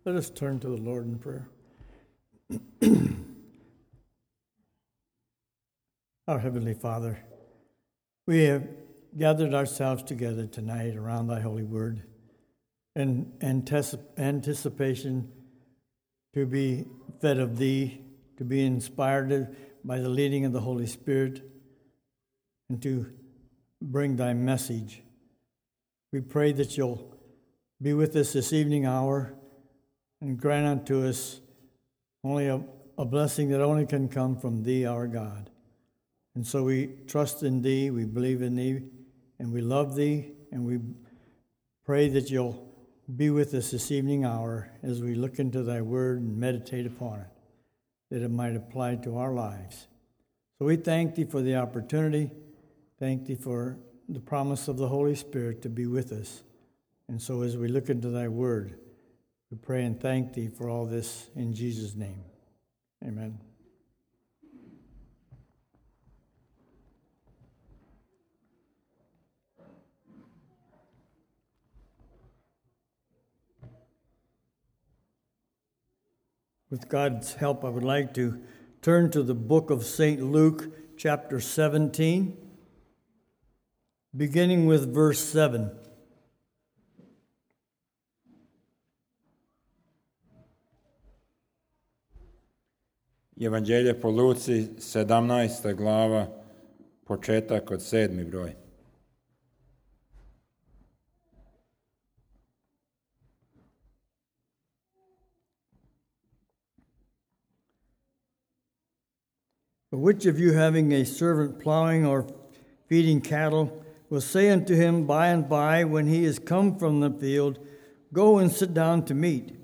Let us turn to the Lord in prayer. Our Heavenly Father, we have gathered ourselves together tonight around Thy holy word in anticipation to be fed of Thee, to be inspired by the leading of the Holy Spirit, and to bring Thy message. We pray that You'll be with us this evening hour and grant unto us only a blessing that only can come from Thee, our God. And so we trust in Thee, we believe in Thee, and we love Thee, and we pray that You'll be with us this evening hour as we look into Thy word and meditate upon it, that it might apply to our lives. So we thank Thee for the opportunity, thank Thee for the promise of the Holy Spirit to be with us. And so as we look into Thy word, we pray and thank Thee for all this in Jesus' name. Amen. With God's help, I would like to turn to the book of St. Luke, chapter 17, beginning with verse 7. Evanđelje po Luci, 17. glava, početak od 7. broj. Which of you, having a servant plowing or feeding cattle, will say unto him by and by, when he is come from the field, Go and sit down to meat?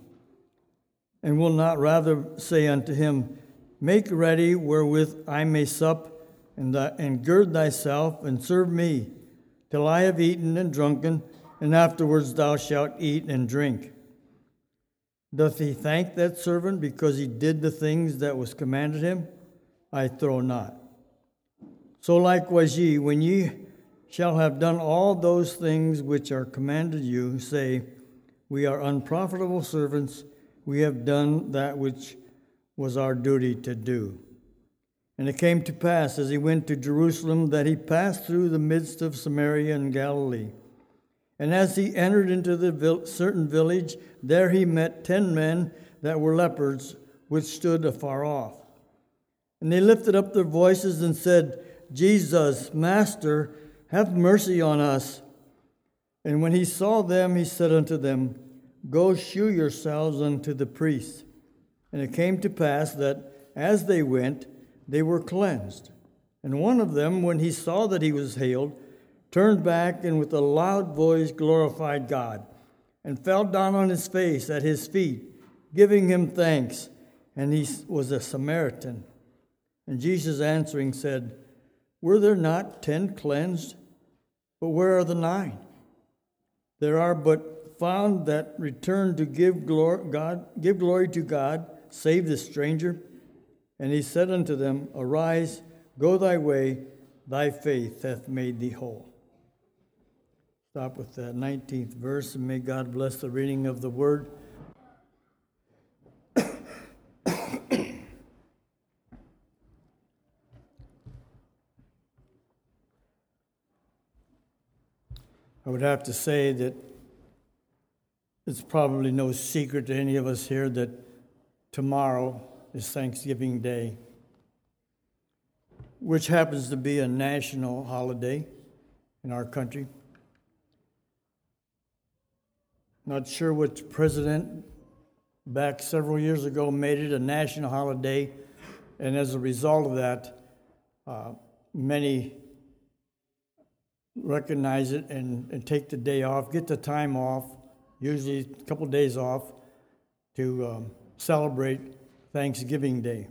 And will not rather say unto him, Make ready wherewith I may sup, and gird thyself, and serve me, till I have eaten and drunken, and afterwards thou shalt eat and drink. Doth he thank that servant because he did the things that was commanded him? I trow not. So likewise ye, when ye shall have done all those things which are commanded you, say, We are unprofitable servants, we have done that which was our duty to do. And it came to pass, as he went to Jerusalem, that he passed through the midst of Samaria and Galilee. And as he entered into the certain village, there he met 10 men that were lepers, which stood afar off. And they lifted up their voices and said, Jesus, Master, have mercy on us. And when he saw them, he said unto them, Go shew yourselves unto the priests. And it came to pass that as they went, they were cleansed. And one of them, when he saw that he was healed, turned back and with a loud voice glorified God, and fell down on his face at his feet, giving him thanks. And he was a Samaritan. And Jesus answering said, Were there not 10 cleansed? But where are the 9? There are but found that return to give glory to God, save the stranger. And he said unto them, Arise, go thy way, thy faith hath made thee whole. Stop with that 19th verse, and may God bless the reading of the word. I would have to say that it's probably no secret to any of us here that tomorrow is Thanksgiving Day, which happens to be a national holiday in our country. Not sure which president back several years ago made it a national holiday, and as a result of that, many recognize it and take the day off, get the time off, usually a couple of days off, to celebrate Thanksgiving Day.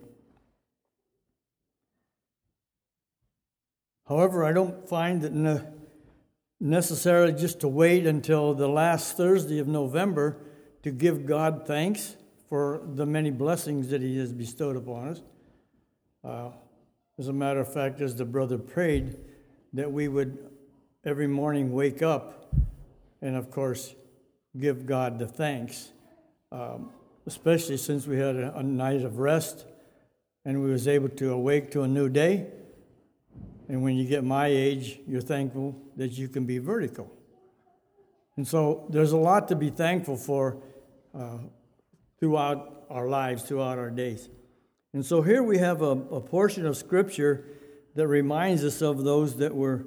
However, I don't find it necessarily just to wait until the last Thursday of November to give God thanks for the many blessings that He has bestowed upon us. As a matter of fact, as the brother prayed, that we would every morning wake up and, of course, give God the thanks. especially since we had a night of rest and we was able to awake to a new day. And when you get my age, you're thankful that you can be vertical. And so there's a lot to be thankful for throughout our lives, throughout our days. And so here we have a portion of Scripture that reminds us of those that were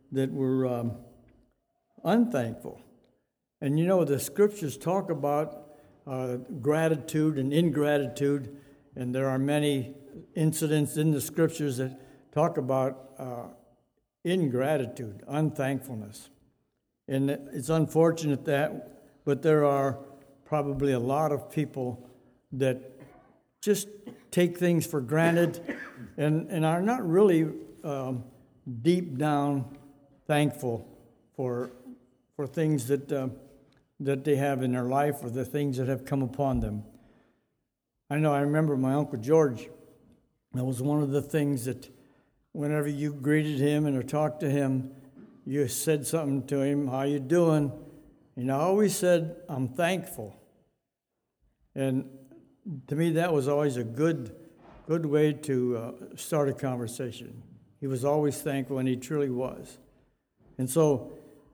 unthankful. And you know, the Scriptures talk about gratitude and ingratitude, and there are many incidents in the Scriptures that talk about ingratitude, unthankfulness. And it's unfortunate but there are probably a lot of people that just take things for granted and are not really deep down thankful for things that they have in their life or the things that have come upon them. I remember my Uncle George. That was one of the things that whenever you greeted him or talked to him, you said something to him, how you doing? And I always said, I'm thankful. And to me, that was always a good way to start a conversation. He was always thankful, and he truly was. And so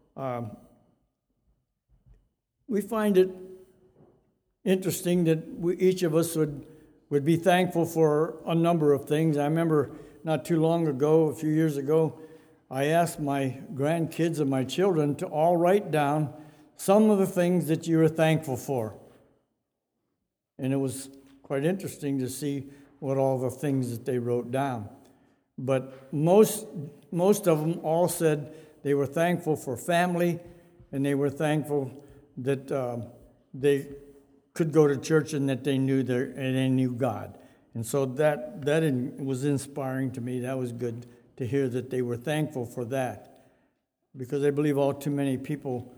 we find it interesting that each of us would be thankful for a number of things. I remember not too long ago, a few years ago, I asked my grandkids and my children to all write down some of the things that you were thankful for. And it was quite interesting to see what all the things that they wrote down. But most of them all said they were thankful for family, and they were thankful that they could go to church and that they knew God. And so that was inspiring to me. That was good to hear that they were thankful for that, because I believe all too many people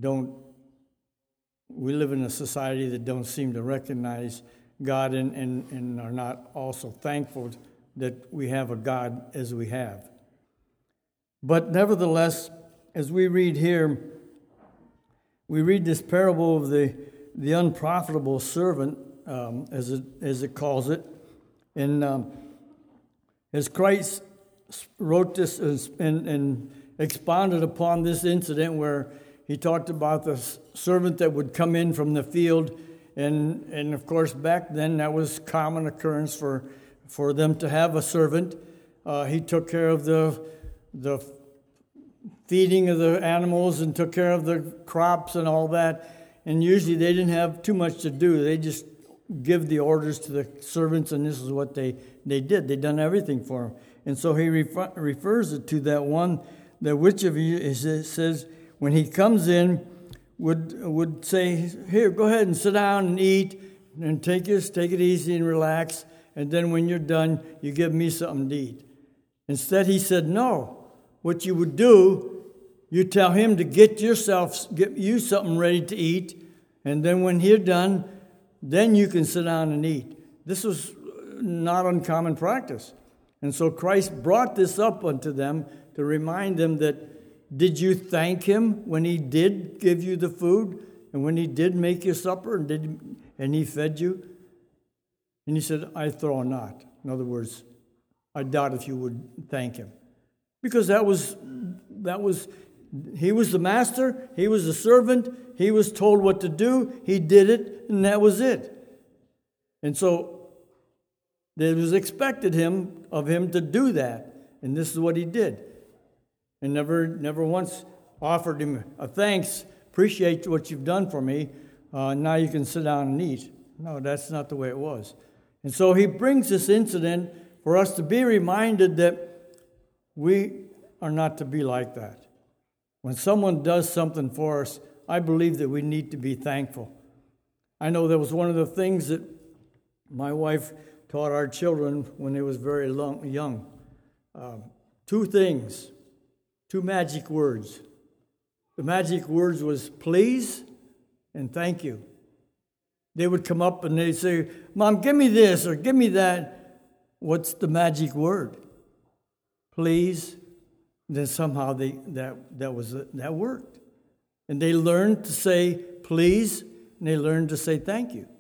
we live in a society that don't seem to recognize God and are not also thankful that we have a God as we have. But nevertheless, as we read here, we read this parable of the unprofitable servant, as it calls it. And as Christ wrote this and expounded upon this incident where he talked about the servant that would come in from the field, and of course back then that was common occurrence for them to have a servant. He took care of the feeding of the animals and took care of the crops and all that. And usually they didn't have too much to do. They just give the orders to the servants, and this is what they did. They done everything for him. And so he refers it to that one, that which of you, it says, when he comes in, would say, here, go ahead and sit down and eat, and take it easy and relax, and then when you're done, you give me something to eat. Instead, he said, no. What you would do, you tell him to get you something ready to eat, and then when you're done, then you can sit down and eat. This was not uncommon practice. And so Christ brought this up unto them to remind them that, did you thank him when he did give you the food, and when he did make you supper, and he fed you? And he said, I throw not. In other words, I doubt if you would thank him. Because he was the master, he was the servant, he was told what to do, he did it, and that was it. And so it was expected of him to do that, and this is what he did. And never once offered him a thanks, appreciate what you've done for me, now you can sit down and eat. No, that's not the way it was. And so he brings this incident for us to be reminded that we are not to be like that. When someone does something for us, I believe that we need to be thankful. I know that was one of the things that my wife taught our children when they was very young. Two things, two magic words. The magic words was please and thank you. They would come up and they'd say, Mom, give me this or give me that. What's the magic word? Please. Then somehow that worked. And they learned to say please, and they learned to say thank you.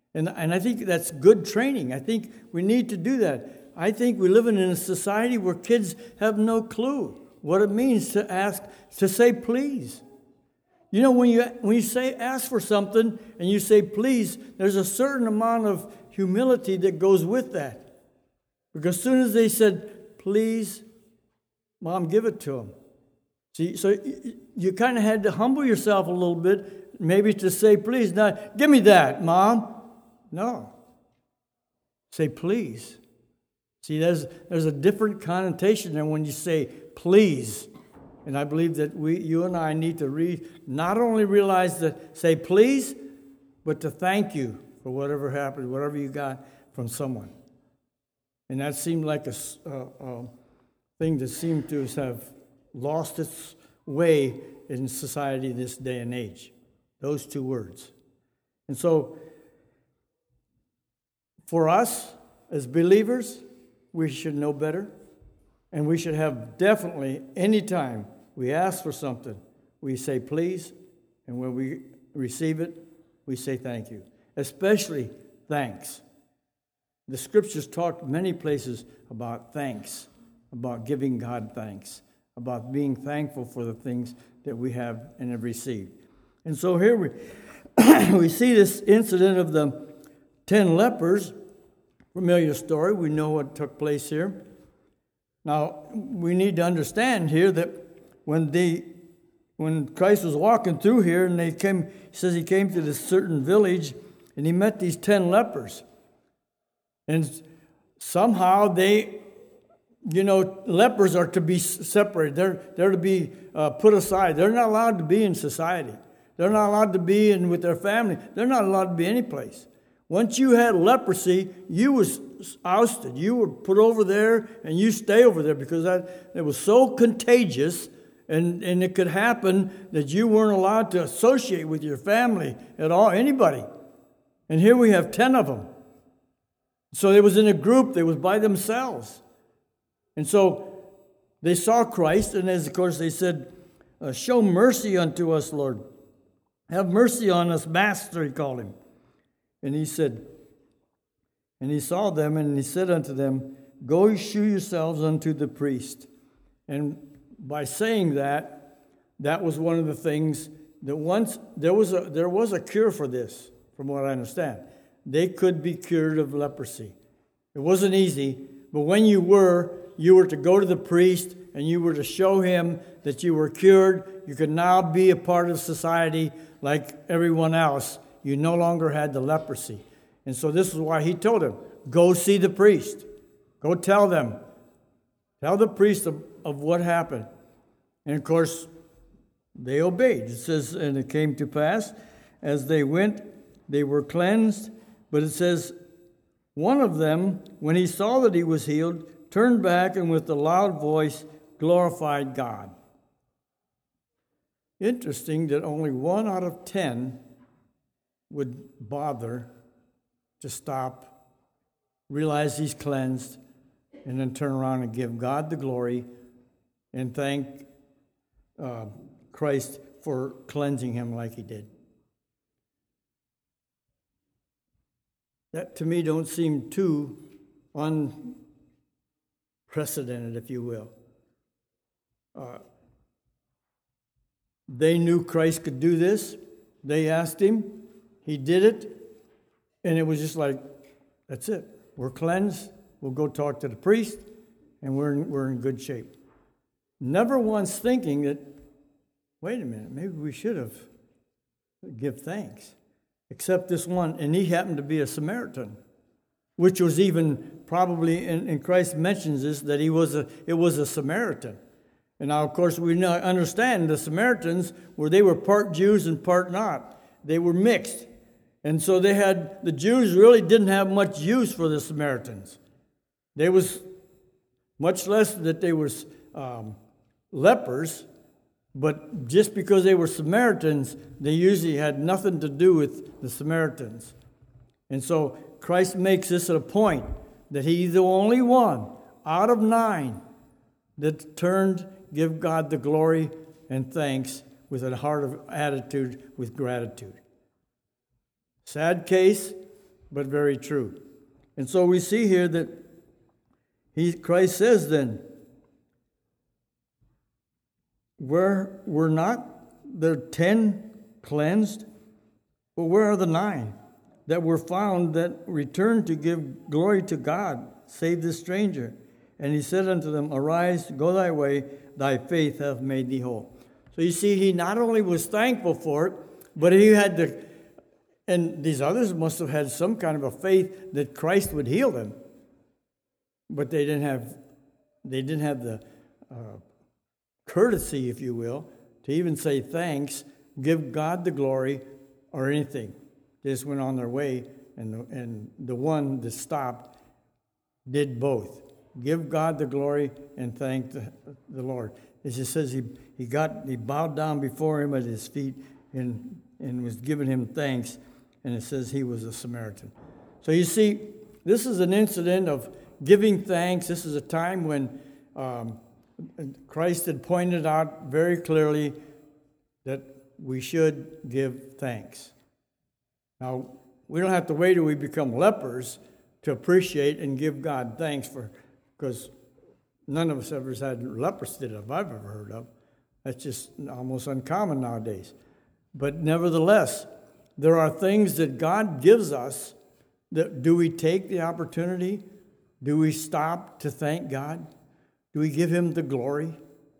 And I think that's good training. I think we need to do that. I think we're living in a society where kids have no clue what it means to say please. You know, when you say ask for something and you say please, there's a certain amount of humility that goes with that. Because as soon as they said please, Mom, give it to them. See, so you kind of had to humble yourself a little bit, maybe to say please. Now, give me that, Mom. No. Say please. See, there's a different connotation than when you say please. And I believe that you and I need to not only realize that say please, but to thank you for whatever happened, whatever you got from someone. And that seemed like a thing that seemed to have lost its way in society this day and age. Those two words. And so, for us as believers, we should know better. And we should have definitely, any time we ask for something, we say please. And when we receive it, we say thank you. Especially thanks. The scriptures talk many places about thanks, about giving God thanks, about being thankful for the things that we have and have received. And so here we see this incident of the 10 lepers. Familiar story. We know what took place here. Now, we need to understand here that when Christ was walking through here and he says he came to this certain village and he met these 10 lepers. And somehow lepers are to be separated. They're to be put aside. They're not allowed to be in society. They're not allowed to be with their family. They're not allowed to be any place. Once you had leprosy, you was ousted. You were put over there, and you stay over there because it was so contagious, and it could happen that you weren't allowed to associate with your family at all, anybody. And here we have 10 of them. So they was in a group. They was by themselves. And so they saw Christ, and of course they said, show mercy unto us, Lord. Have mercy on us, Master, he called him. And he said, and he saw them, and he said unto them, go shew yourselves unto the priest. And by saying that was one of the things that once there was a cure for this, from what I understand. They could be cured of leprosy. It wasn't easy, but when you were to go to the priest and you were to show him that you were cured. You could now be a part of society like everyone else. You no longer had the leprosy. And so this is why he told him, go see the priest. Go tell them. Tell the priest of what happened. And of course, they obeyed. It says, and it came to pass, as they went, they were cleansed. But it says, one of them, when he saw that he was healed, turned back and with a loud voice glorified God. Interesting that only 1 out of 10 would bother to stop, realize he's cleansed, and then turn around and give God the glory and thank Christ for cleansing him like he did. That to me don't seem too unprecedented, if you will. They knew Christ could do this. They asked him. He did it. And it was just like, that's it. We're cleansed. We'll go talk to the priest. And we're in good shape. Never once thinking that, wait a minute, maybe we should have give thanks. Except this one, and he happened to be a Samaritan, which was even probably, and Christ mentions this, that it was a Samaritan. And now, of course, we understand the Samaritans, where they were part Jews and part not. They were mixed. And so the Jews really didn't have much use for the Samaritans. They was, much less that they were lepers, but just because they were Samaritans, they usually had nothing to do with the Samaritans. And so Christ makes this a point that he's the only one out of 9 that give God the glory and thanks with a heart of attitude, with gratitude. Sad case, but very true. And so we see here that Christ says then, where were not the 10 cleansed, but where are the 9 that were found that returned to give glory to God, save this stranger? And he said unto them, Arise, go thy way, thy faith hath made thee whole. So you see, he not only was thankful for it, but he had and these others must have had some kind of a faith that Christ would heal them. But they didn't have the courtesy, if you will, to even say thanks, give God the glory, or anything. They just went on their way, and the one that stopped did both. Give God the glory and thank the Lord. It just says he bowed down before him at his feet and was giving him thanks, and it says he was a Samaritan. So you see, this is an incident of giving thanks. This is a time when Christ had pointed out very clearly that we should give thanks. Now, we don't have to wait till we become lepers to appreciate and give God thanks because none of us ever had leprosy that I've ever heard of. That's just almost uncommon nowadays. But nevertheless, there are things that God gives us. That do we take the opportunity? Do we stop to thank God? Do we give him the glory?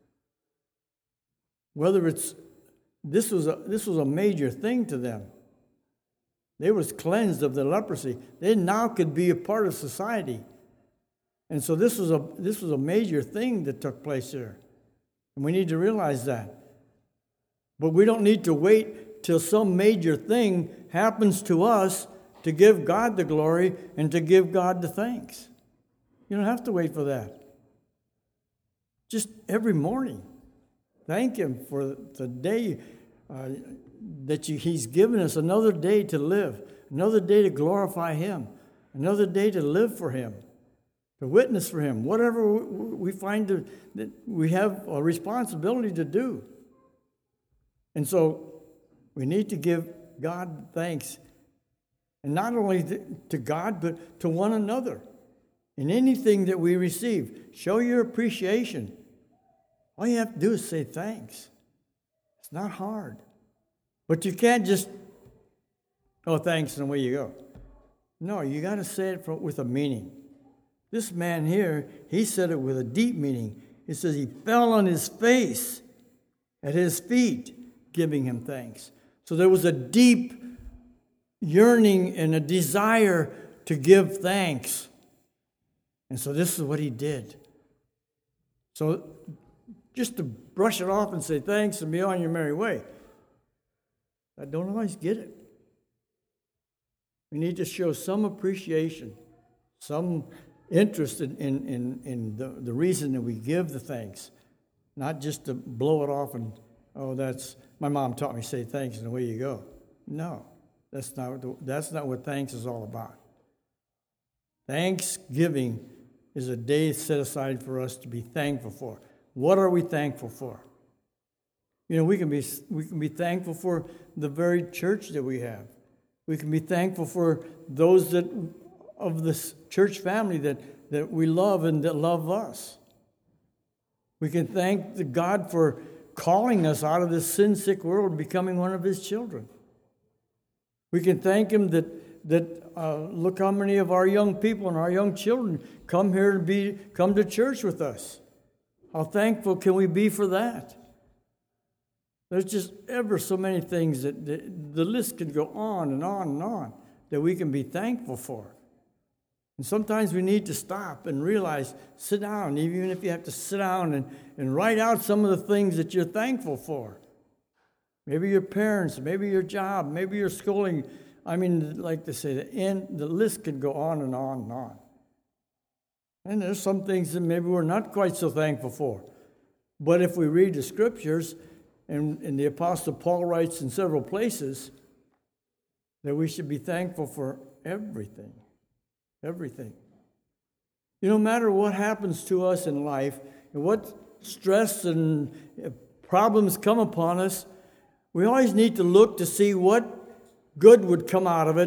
Whether this was a major thing to them. They was cleansed of the leprosy. They now could be a part of society. And so this was a major thing that took place there. And we need to realize that. But we don't need to wait till some major thing happens to us to give God the glory and to give God the thanks. You don't have to wait for that. Just every morning, thank him for the day that he's given us, another day to live, another day to glorify him, another day to live for him, to witness for him, whatever we find that we have a responsibility to do. And so we need to give God thanks, and not only to God, but to one another. In anything that we receive, show your appreciation. All you have to do is say thanks. It's not hard. But you can't just, thanks, and away you go. No, you got to say it with a meaning. This man here, he said it with a deep meaning. It says he fell on his face at his feet, giving him thanks. So there was a deep yearning and a desire to give thanks. And so this is what he did. So just to brush it off and say thanks and be on your merry way, I don't always get it. We need to show some appreciation, some interest in the reason that we give the thanks, not just to blow it off and, that's my mom taught me to say thanks and away you go. No, that's not what thanks is all about. Thanksgiving is a day set aside for us to be thankful for. What are we thankful for? We can be thankful for the very church that we have. We can be thankful for those of this church family that we love and that love us. We can thank God for calling us out of this sin-sick world and becoming one of his children. We can thank him that look how many of our young people and our young children come here to come to church with us. How thankful can we be for that? There's just ever so many things that the list can go on and on and on that we can be thankful for. And sometimes we need to stop and realize, sit down, even if you have to sit down and write out some of the things that you're thankful for. Maybe your parents, maybe your job, maybe your schooling. I mean, like to say, the list could go on and on and on. And there's some things that maybe we're not quite so thankful for. But if we read the scriptures, and the Apostle Paul writes in several places that we should be thankful for everything. Everything. No matter what happens to us in life, and what stress and problems come upon us, we always need to look to see what good would come out of it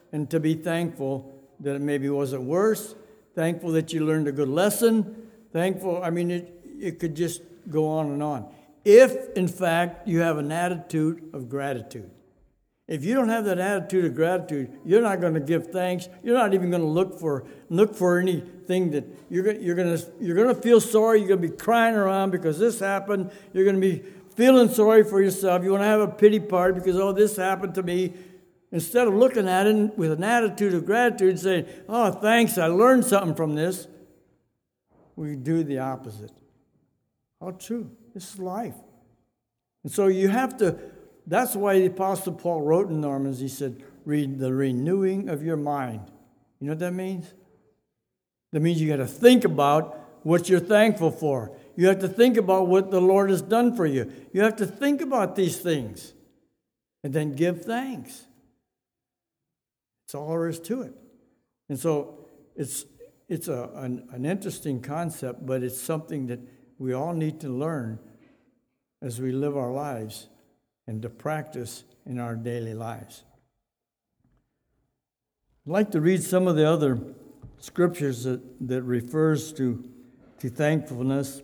and to be thankful that it maybe wasn't worse, thankful that you learned a good lesson, thankful, it could just go on and on. If, in fact, you have an attitude of gratitude. If you don't have that attitude of gratitude, you're not going to give thanks. You're not even going to look for anything that you're going to feel sorry. You're going to be crying around because this happened. You're going to be feeling sorry for yourself. You want to have a pity party because, oh, this happened to me. Instead of looking at it with an attitude of gratitude, saying, oh, thanks, I learned something from this, we do the opposite. How true. This is life. And so you have to, that's why the Apostle Paul wrote in Romans, he said, read the renewing of your mind. You know what that means? That means you got to think about what you're thankful for. You have to think about what the Lord has done for you. You have to think about these things and then give thanks. That's all there is to it. And so it's an interesting concept, but it's something that we all need to learn as we live our lives and to practice in our daily lives. I'd like to read some of the other scriptures that refers to thankfulness.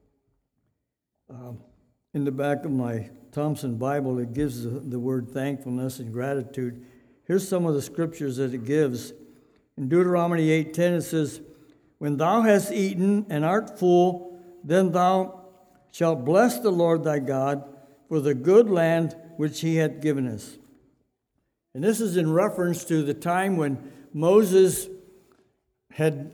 In the back of my Thompson Bible, it gives the word thankfulness and gratitude. Here's some of the scriptures that it gives. In Deuteronomy 8:10, it says, when thou hast eaten and art full, then thou shalt bless the Lord thy God for the good land which he hath given us. And this is in reference to the time when Moses had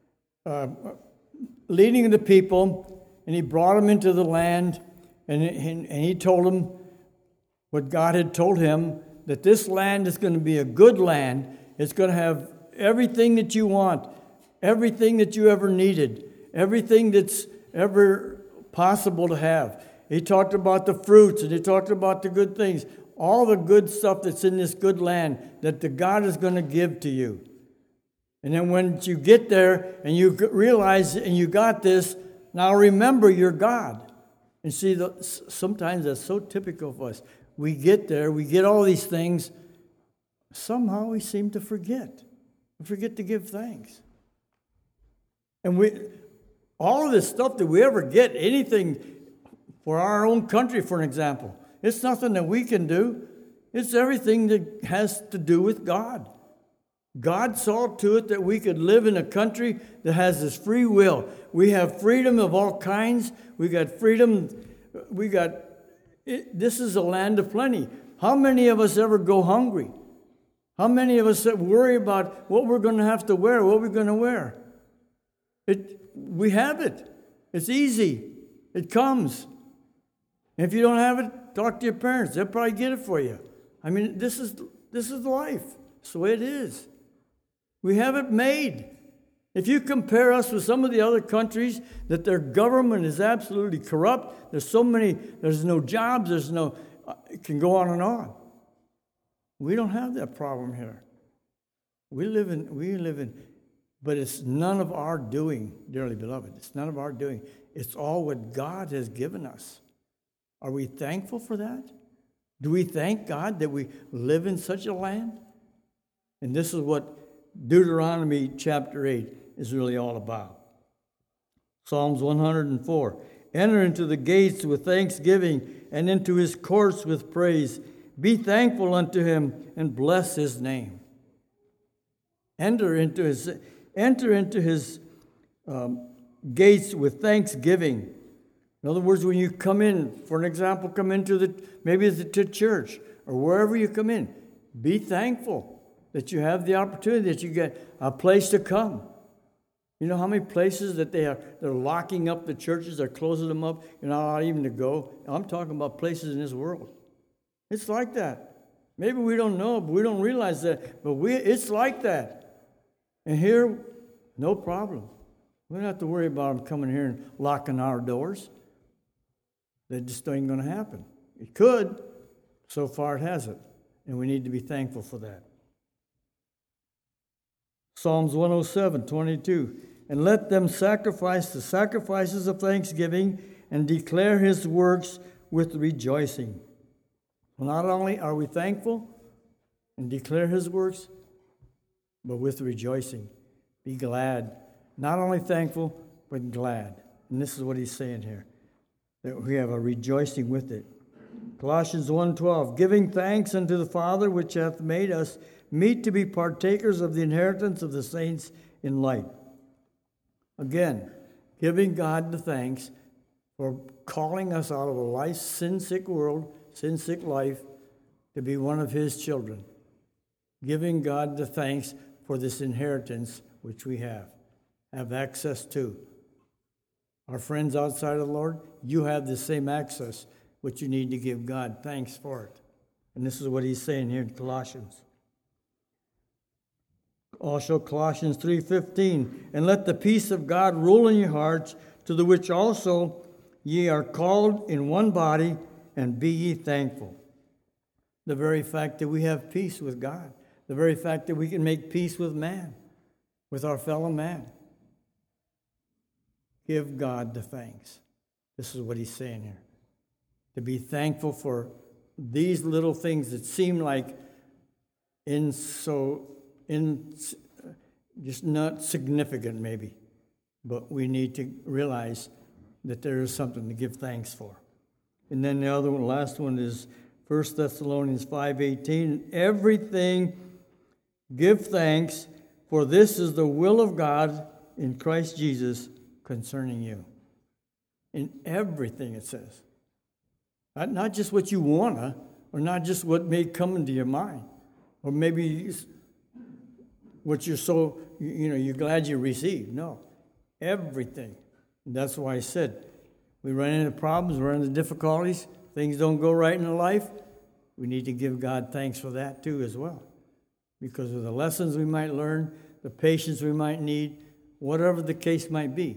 leading the people, and he brought them into the land, and he told them what God had told him, that this land is going to be a good land. It's going to have everything that you want, everything that you ever needed, everything that's ever possible to have. He talked about the fruits, and he talked about the good things, all the good stuff that's in this good land that the God is going to give to you. And then when you get there and you realize and you got this, now remember your God. And see, sometimes that's so typical of us. We get there, we get all these things, somehow we seem to forget. We forget to give thanks. And all of this stuff that we ever get, anything for our own country, for an example, it's nothing that we can do. It's everything that has to do with God. God saw to it that we could live in a country that has this free will. We have freedom of all kinds. We got freedom. This is a land of plenty. How many of us ever go hungry? How many of us worry about what we're going to have to wear, what we're going to wear? We have it. It's easy. It comes. And if you don't have it, talk to your parents. They'll probably get it for you. This is life. It's the way it is. We have it made. If you compare us with some of the other countries that their government is absolutely corrupt, there's no jobs, it can go on and on. We don't have that problem here. We live in, but it's none of our doing, dearly beloved. It's none of our doing. It's all what God has given us. Are we thankful for that? Do we thank God that we live in such a land? And this is what Deuteronomy chapter 8 is really all about. Psalms 104. Enter into the gates with thanksgiving and into his courts with praise. Be thankful unto him and bless his name. Enter into his gates with thanksgiving. In other words, when you come in, for an example, come into maybe to church or wherever you come in, be thankful that you have the opportunity, that you get a place to come. You know how many places that they're locking up the churches, they're closing them up, you're not allowed even to go? I'm talking about places in this world. It's like that. Maybe we don't know, but we don't realize that. But it's like that. And here, no problem. We don't have to worry about them coming here and locking our doors. That just ain't going to happen. It could. So far it hasn't. And we need to be thankful for that. Psalms 107:22. And let them sacrifice the sacrifices of thanksgiving and declare his works with rejoicing. Well, not only are we thankful and declare his works, but with rejoicing. Be glad. Not only thankful, but glad. And this is what he's saying here, that we have a rejoicing with it. Colossians 1:12, giving thanks unto the Father, which hath made us meet to be partakers of the inheritance of the saints in light. Again, giving God the thanks for calling us out of a sin-sick world, sin-sick life, to be one of his children. Giving God the thanks for this inheritance which we have access to. Our friends outside of the Lord, you have the same access, but you need to give God thanks for it. And this is what he's saying here in Colossians. Also Colossians 3:15, and let the peace of God rule in your hearts, to the which also ye are called in one body, and be ye thankful. The very fact that we have peace with God, the very fact that we can make peace with man, with our fellow man. Give God the thanks. This is what he's saying here. To be thankful for these little things that seem like just not significant maybe, but we need to realize that there is something to give thanks for. And then the other one, last one, is 1 Thessalonians 5:18. Everything give thanks, for this is the will of God in Christ Jesus concerning you. In everything, it says. Not just what you want to, or not just what may come into your mind, or maybe what you're glad you received. No, everything. And that's why I said, we run into problems, we run into difficulties, things don't go right in life. We need to give God thanks for that too as well. Because of the lessons we might learn, the patience we might need, whatever the case might be.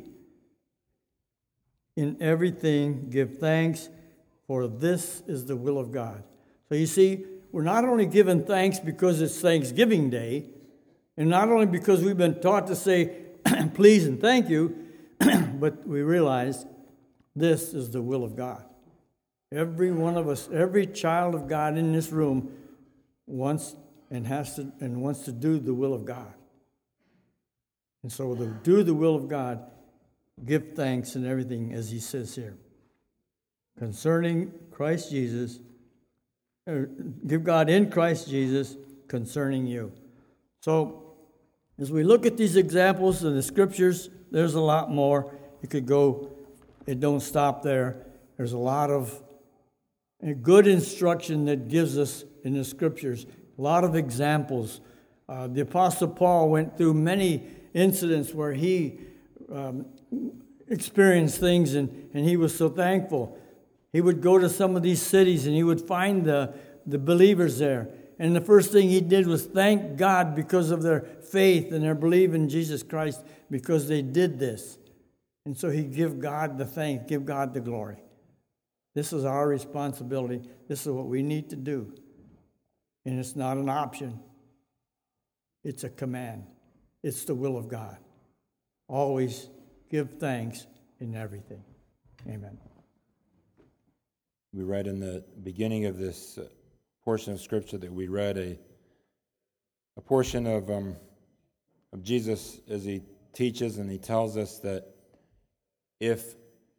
In everything, give thanks, for this is the will of God. So you see, we're not only giving thanks because it's Thanksgiving Day, and not only because we've been taught to say please and thank you, but we realize this is the will of God. Every one of us, every child of God in this room wants to do the will of God. And so to do the will of God, give thanks in everything, as he says here. Concerning Christ Jesus, give God in Christ Jesus concerning you. So, as we look at these examples in the scriptures, there's a lot more. You could go, it don't stop there. There's a lot of good instruction that gives us in the scriptures, a lot of examples. The Apostle Paul went through many incidents where he experienced things and he was so thankful. He would go to some of these cities and he would find the believers there. And the first thing he did was thank God because of their faith and their belief in Jesus Christ, because they did this. And so he'd give God the thanks, give God the glory. This is our responsibility. This is what we need to do. And it's not an option. It's a command. It's the will of God. Always give thanks in everything. Amen. We read in the beginning of this portion of Scripture that we read a portion of Jesus as he teaches, and he tells us that if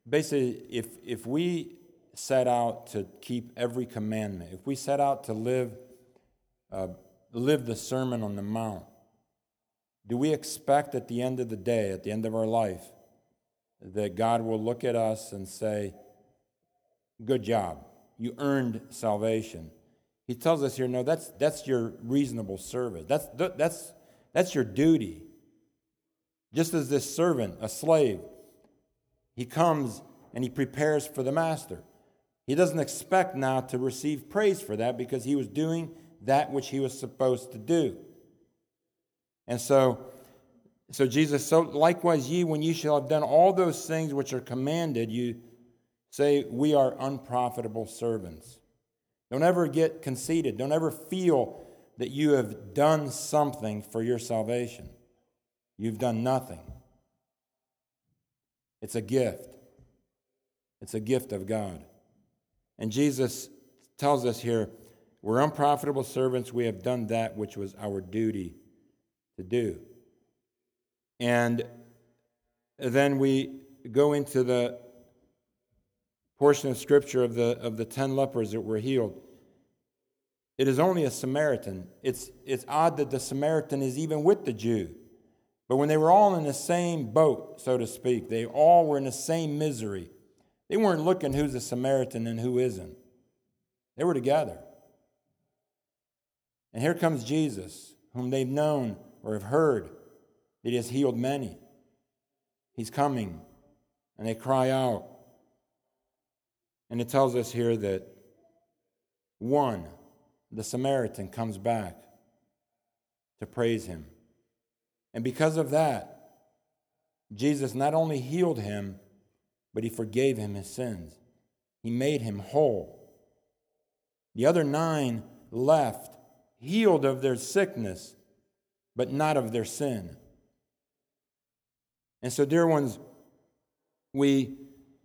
we set out to keep every commandment, if we set out to live the Sermon on the Mount, do we expect at the end of the day, at the end of our life, that God will look at us and say, good job, you earned salvation? He tells us here, no, that's your reasonable service. That's your duty. Just as this servant, a slave, he comes and he prepares for the master. He doesn't expect now to receive praise for that because he was doing that which he was supposed to do. And so Jesus, so likewise ye, when ye shall have done all those things which are commanded, you say, we are unprofitable servants. Don't ever get conceited. Don't ever feel that you have done something for your salvation. You've done nothing. It's a gift. It's a gift of God. And Jesus tells us here, we're unprofitable servants. We have done that which was our duty to do. And then we go into the portion of Scripture of the 10 lepers that were healed. It is only a Samaritan. It's odd that the Samaritan is even with the Jew. But when they were all in the same boat, so to speak, they all were in the same misery. They weren't looking who's a Samaritan and who isn't. They were together. And here comes Jesus, whom they've known or have heard that he has healed many. He's coming, and they cry out. And it tells us here that one, the Samaritan, comes back to praise him. And because of that, Jesus not only healed him, but he forgave him his sins. He made him whole. The other 9 left, healed of their sickness, but not of their sin. And so, dear ones, when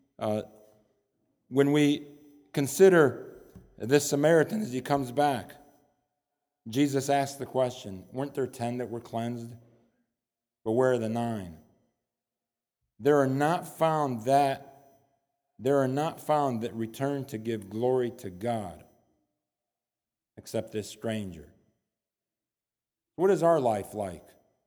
we consider this Samaritan as he comes back, Jesus asked the question, weren't there 10 that were cleansed? But where are the 9? There are not found that return to give glory to God, except this stranger. What is our life like?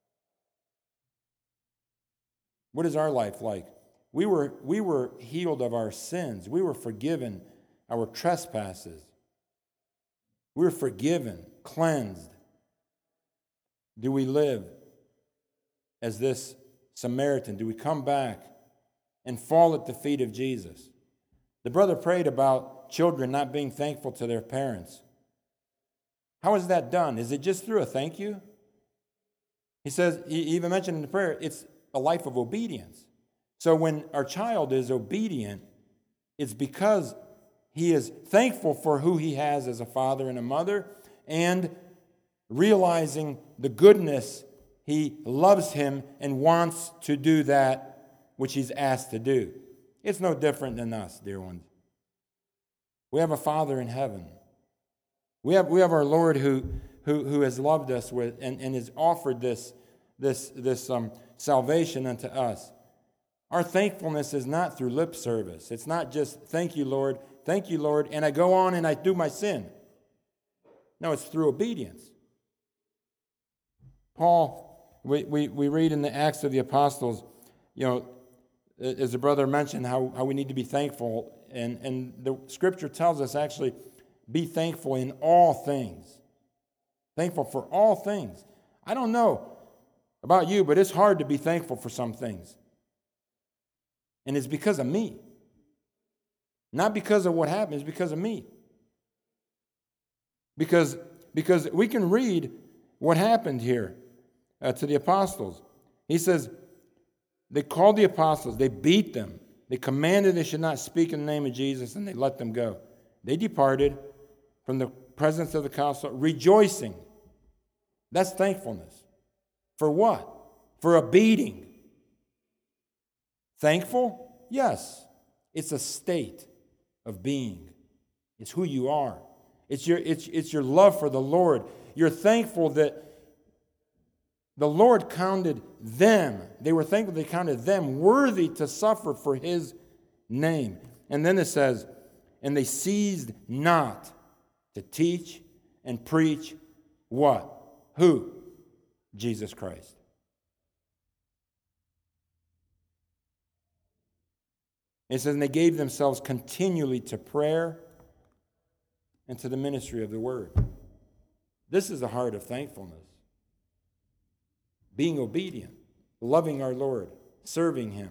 What is our life like? We were healed of our sins. We were forgiven our trespasses. We were forgiven, cleansed. Do we live as this Samaritan? Do we come back and fall at the feet of Jesus? The brother prayed about children not being thankful to their parents. How is that done? Is it just through a thank you? He says, he even mentioned in the prayer, it's a life of obedience. So when our child is obedient, it's because he is thankful for who he has as a father and a mother, and realizing the goodness, he loves him and wants to do that which he's asked to do. It's no different than us, dear ones. We have a Father in heaven. We have our Lord who has loved us with and has offered this salvation unto us. Our thankfulness is not through lip service. It's not just thank you, Lord, and I go on and I do my sin. No, it's through obedience. Paul, we read in the Acts of the Apostles, as the brother mentioned, how we need to be thankful. And the Scripture tells us actually, be thankful in all things. Thankful for all things. I don't know about you, but it's hard to be thankful for some things. And it's because of me. Not because of what happened, it's because of me. Because we can read what happened here to the apostles. He says, they called the apostles, they beat them, they commanded they should not speak in the name of Jesus, and they let them go. They departed from the presence of the council, rejoicing. That's thankfulness. For what? For a beating. Thankful? Yes. It's a state of being. It's who you are. It's your love for the Lord. You're thankful that the Lord counted them. They were thankful they counted them worthy to suffer for his name. And then it says, and they ceased not to teach and preach what? Who? Jesus Christ. It says, and they gave themselves continually to prayer and to the ministry of the word. This is the heart of thankfulness. Being obedient, loving our Lord, serving him.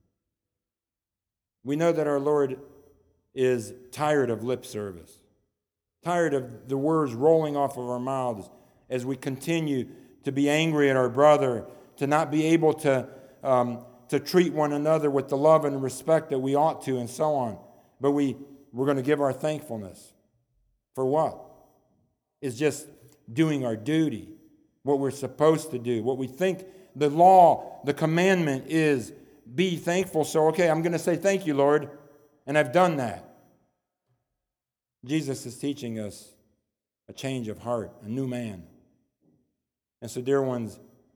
We know that our Lord is tired of lip service, tired of the words rolling off of our mouths as we continue to be angry at our brother, to not be able to treat one another with the love and respect that we ought to, and so on. But we're going to give our thankfulness. For what? It's just doing our duty, what we're supposed to do, what we think the law, the commandment is, be thankful. So, okay, I'm going to say thank you, Lord, and I've done that. Jesus is teaching us a change of heart, a new man. And so, dear ones,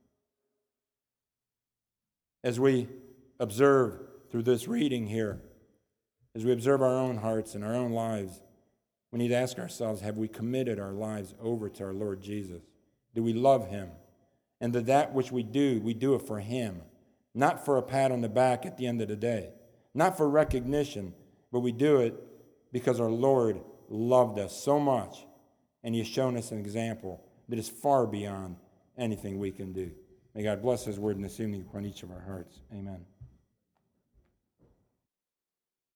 As we observe through this reading here, as we observe our own hearts and our own lives, we need to ask ourselves, have we committed our lives over to our Lord Jesus? Do we love him? And that which we do it for him, not for a pat on the back at the end of the day, not for recognition, but we do it because our Lord loved us so much, and he has shown us an example that is far beyond anything we can do. May God bless his word in this evening upon each of our hearts. Amen.